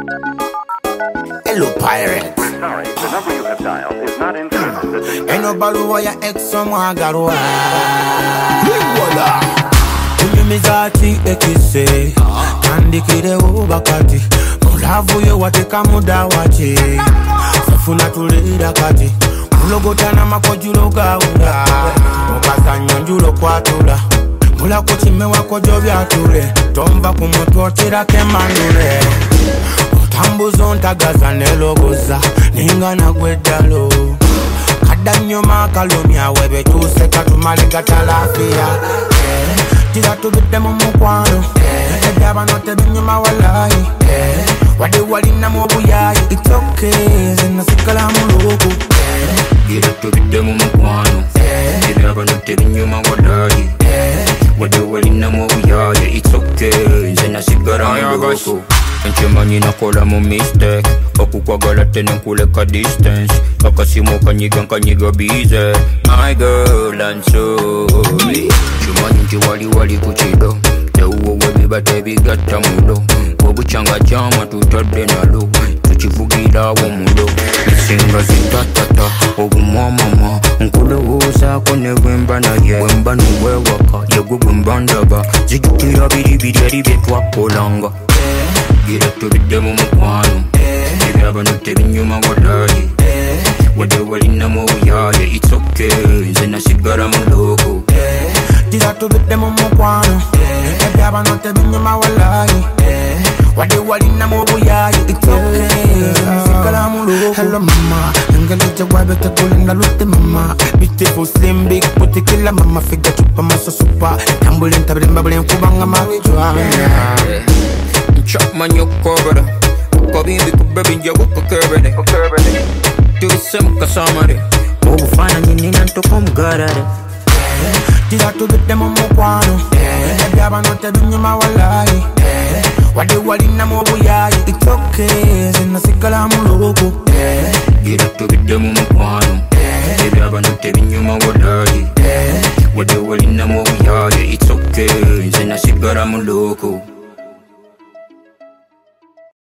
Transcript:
Hello, pirate. Sorry, the number you have dialed is not in service at this time. Ain't no balu wire ex someone got why. Mizati ekise kandi kire ubakati mulavu yo wateka muda wache safuna tulira kati mulogotana makojulo gaula mukazanya njulo kwatula mula kuchime wako jovya tule tomba kumutotira kemandule otambuzo ntagaza nelogoza ningana gwedalo kadanyo makalomya webe tuseka tumaliga talafia Tira to get them on Mukwano. Edaba not a binyuma walai. Wadi wadi na mobuyai. It's okay, zina sikala muluku. Tira to get them on Mukwano. Edaba not a binyuma walai. Wadi wadi na mobuyai. It's okay, zina sikala muluku. Enchemani na kola mo mistake. Okukwagala tene kuleka distance. Kakasimo kanyiga bize. My girl and sorry. Chumanyi wali kuchido. Teuwo webiba tebigatta mulo. Obuchanga chama tutadde nalo. Tuchivugira wo mulo. Bisinga zitatata. Obumwamama. Nkulowoozaako ne bwemba naye. Bwemba nuwewaka. Yegwe bwemba ndaba. Zijjukira biribiri eri bye twakolanga. Gira tubiddemu mukwano. Ebiraba tebinyuma walayi. Wadde walinamu obuyaye. It's okay, nze nasigala muloko. Tira tubiddemu mukwano. Ebyaba tebinyuma walayi. Wadde walinamu obuyaye. It's okay, nasigala muloko. Hello mama, ngaleja wabe tekulinda lutte mama. Beautiful slim big booty killer mama. Figure chupa maso super. Tambule ntabule mbabule nkubanga mawejwa. Chop man yo cover. Kabimbi kubebe nje wako kerbede. Tuisemu kasamare. Obufana nyini nantoka mugarare. Tira tubiddemu mukwano. Ebyaba tebinyuma walayi. Wadde walinamu obuyayi. It's okay, zina sigala muloko. Gira tubiddemu mukwano. Ebyaba tebinyuma walayi. Wadde walinamu obuyayi. It's okay, zina sigala muloko.